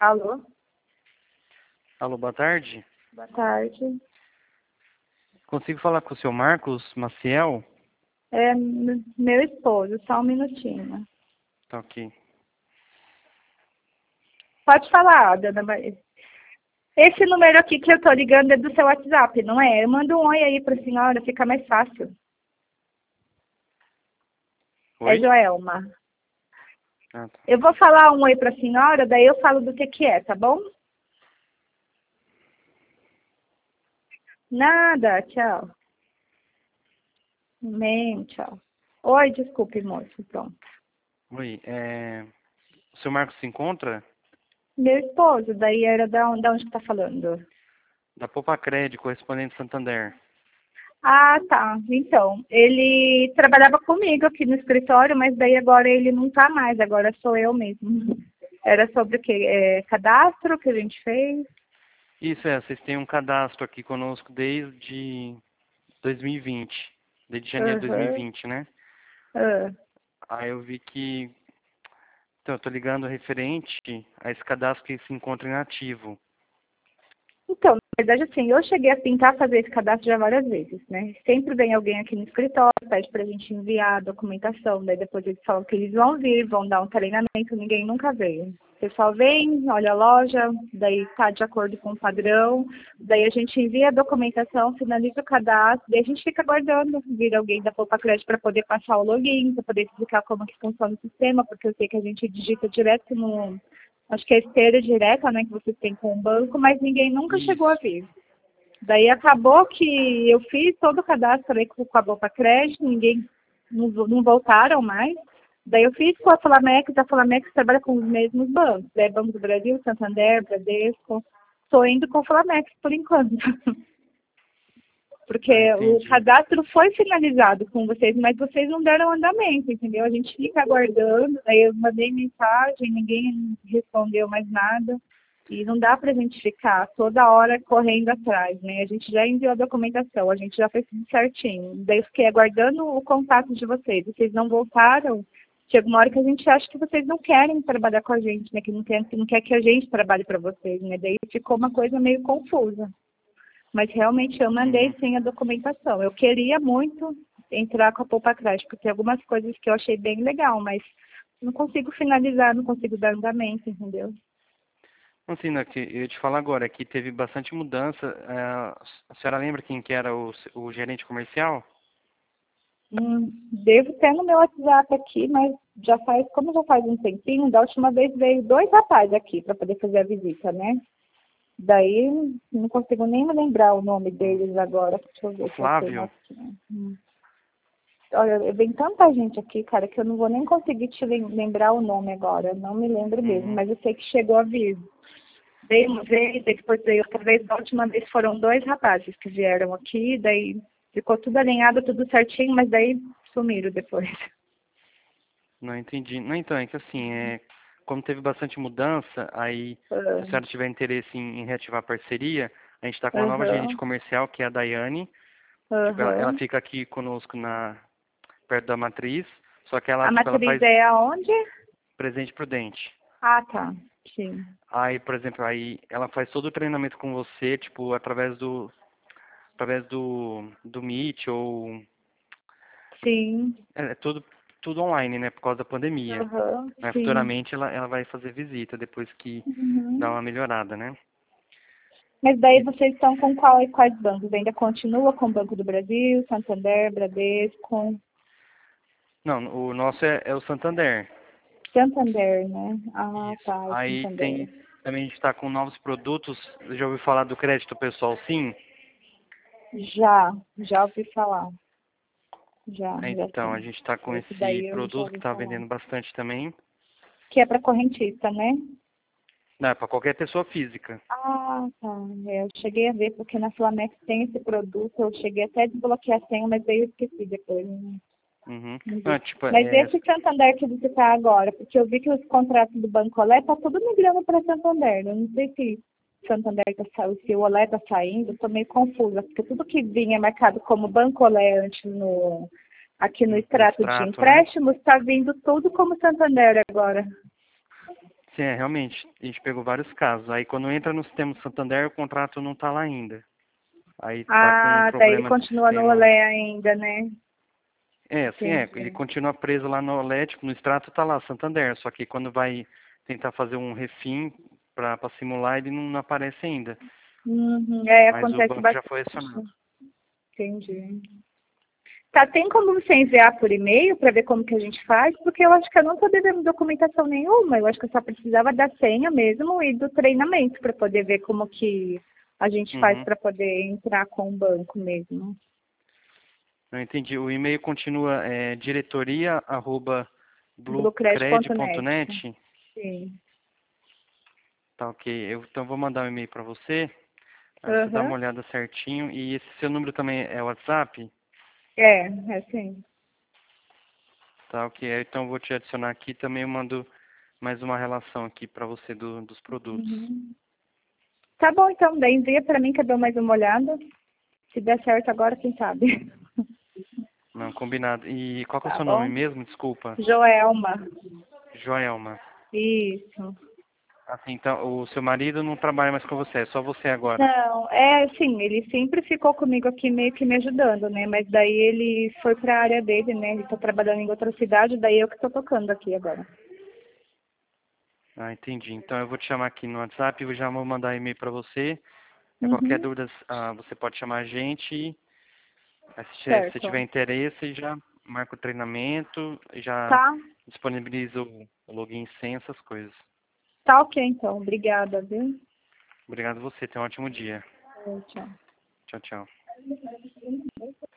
Alô? Alô, boa tarde. Boa tarde. Consigo falar com o seu Marcos Maciel? É meu esposo, só um minutinho. Tá ok. Pode falar, dona Maria. Esse número aqui que eu tô ligando é do seu WhatsApp, não é? Eu mando um oi aí pra senhora, fica mais fácil. É Oi? Joelma. Ah, tá. Eu vou falar um oi pra senhora, daí eu falo do que é, tá bom? Nada, tchau. Nem, tchau. Oi, desculpe, moço, pronto. Oi, o seu Marcos se encontra? Meu esposo, daí era da onde que tá falando? Da Popacred, correspondente Santander. Ah, tá. Então, ele trabalhava comigo aqui no escritório, mas daí agora ele não tá mais, agora sou eu mesmo. Era sobre o quê? Cadastro que a gente fez? Isso vocês têm um cadastro aqui conosco desde 2020. Desde janeiro de Aham. 2020, né? Ah. Aí eu vi que... Então, eu tô ligando referente a esse cadastro que se encontra inativo. Então, na verdade, assim, eu cheguei a tentar fazer esse cadastro já várias vezes, né? Sempre vem alguém aqui no escritório, pede pra gente enviar a documentação, daí depois eles falam que eles vão vir, vão dar um treinamento, ninguém nunca veio. O pessoal vem, olha a loja, daí tá de acordo com o padrão, daí a gente envia a documentação, finaliza o cadastro, daí a gente fica aguardando vir alguém da Poupa Crédito para poder passar o login, para poder explicar como que funciona o sistema, porque eu sei que a gente digita direto no... Acho que é esteira direta, né, que vocês têm com o banco, mas ninguém nunca chegou a Isso. vir. Daí acabou que eu fiz todo o cadastro aí com a Bopa Crédito, ninguém não voltaram mais. Daí eu fiz com a Flamex trabalha com os mesmos bancos, né? Banco do Brasil, Santander, Bradesco. Estou indo com a Flamex por enquanto. Porque Ah, o entendi. cadastro foi finalizado com vocês, mas vocês não deram andamento, entendeu? A gente fica aguardando, aí eu mandei mensagem, ninguém respondeu mais nada. E não dá para a gente ficar toda hora correndo atrás, né? A gente já enviou a documentação, a gente já fez tudo certinho. Daí eu fiquei aguardando o contato de vocês. Vocês não voltaram. Chega uma hora que a gente acha que vocês não querem trabalhar com a gente, né? Que não quer que a gente trabalhe para vocês, né? Daí ficou uma coisa meio confusa. Mas realmente eu mandei Uhum. sim a documentação. Eu queria muito entrar com a Poupa Crédito, porque tem algumas coisas que eu achei bem legal, mas não consigo finalizar, não consigo dar andamento, entendeu? Assim, né, que eu ia te falar agora, que teve bastante mudança. A senhora lembra quem que era o gerente comercial? Devo ter no meu WhatsApp aqui, mas como já faz um tempinho, da última vez veio 2 rapazes aqui para poder fazer a visita, né? Daí não consigo nem me lembrar o nome deles agora. Deixa eu O ver se eu tenho Flávio? aqui. Olha, vem tanta gente aqui, cara, que eu não vou nem conseguir te lembrar o nome agora. Não me lembro mesmo, Uhum. mas eu sei que chegou a vir. Veio uma vez, depois veio outra vez. Da última vez foram 2 rapazes que vieram aqui, daí ficou tudo alinhado, tudo certinho, mas daí sumiram depois. Não entendi. Não, então, é que assim, como teve bastante mudança, aí, se a senhora tiver interesse em reativar a parceria, a gente está com uma nova gerente Aham, comercial, que é a Daiane. Tipo, ela aham. fica aqui conosco perto da matriz, só que ela, A tipo, ela matriz faz é aonde? presente prudente. Ah, tá. Sim. Aí, por exemplo, aí ela faz todo o treinamento com você, tipo, através do Meet ou Sim. tudo online, né, por causa da pandemia. Aham, Mas sim. futuramente ela vai fazer visita depois que dá Uhum. uma melhorada, né? Mas daí E, vocês estão com quais bancos? Ainda continua com o Banco do Brasil, Santander, Bradesco, não, o nosso é o Santander. Santander, né? Ah, Isso. tá, o Aí Santander. tem também a gente está com novos produtos. Já ouviu falar do crédito pessoal, sim? Já ouvi falar. Já Então, a sim. gente está com Esse esse daí eu já produto que ouvi está falar. vendendo bastante também. Que é para correntista, né? Não, é para qualquer pessoa física. Ah, tá. Eu cheguei a ver, porque na Flamex tem esse produto, eu cheguei até a desbloquear a senha, mas daí eu esqueci depois. Uhum. Não Não, vi. é, tipo, Mas esse Santander que você está agora, porque eu vi que os contratos do Banco Olé tá tudo migrando para Santander. Eu não sei se Santander tá saindo, se o Olé está saindo, estou meio confusa, porque tudo que vinha marcado como Banco Olé antes aqui no no extrato de extrato, né? empréstimos está vindo tudo como Santander agora. Sim, realmente, a gente pegou vários casos. Aí quando entra no sistema do Santander, o contrato não está lá ainda. Aí tá com um Ah, daí ele problema de continua no sistema. Olé ainda, né? Sim, ele Entendi. continua preso lá no Olé, tipo, no extrato tá lá, Santander. Só que quando vai tentar fazer um refim para simular, ele não aparece ainda. Uhum. É, Mas o acontece banco já bastante. foi acionado. Entendi. Tá, tem como você enviar por e-mail para ver como que a gente faz? Porque eu acho que eu não estou devendo documentação nenhuma. Eu acho que eu só precisava da senha mesmo e do treinamento para poder ver como que a gente faz Uhum. para poder entrar com o banco mesmo. Eu entendi. O e-mail continua Bluecred.net. diretoria@bluecred.net. Sim. Tá, ok. Então vou mandar um e-mail para você. Aí você dá uma Aham. olhada certinho. E esse seu número também é WhatsApp? É sim. Tá, ok. Então eu vou te adicionar aqui. Também eu mando mais uma relação aqui para você dos produtos. Uhum. Tá bom, então. Daí envia para mim que eu dou mais uma olhada. Se der certo agora, quem sabe. Não, combinado. E qual que é o Tá seu nome bom? mesmo? Desculpa. Joelma. Joelma. Isso. Assim, então, o seu marido não trabalha mais com você, é só você agora. Não, sim, ele sempre ficou comigo aqui meio que me ajudando, né? Mas daí ele foi para a área dele, né? Ele tá trabalhando em outra cidade, daí eu que tô tocando aqui agora. Ah, entendi. Então eu vou te chamar aqui no WhatsApp e eu já vou mandar e-mail para você. Qualquer Uhum, dúvida, você pode chamar a gente. Aí, se você tiver certo. interesse, já marca o treinamento, já Tá, disponibiliza o login e senha, essas coisas. tá ok então. Obrigada, viu? Obrigado a você, tenha um ótimo dia. Tchau. Tchau, tchau.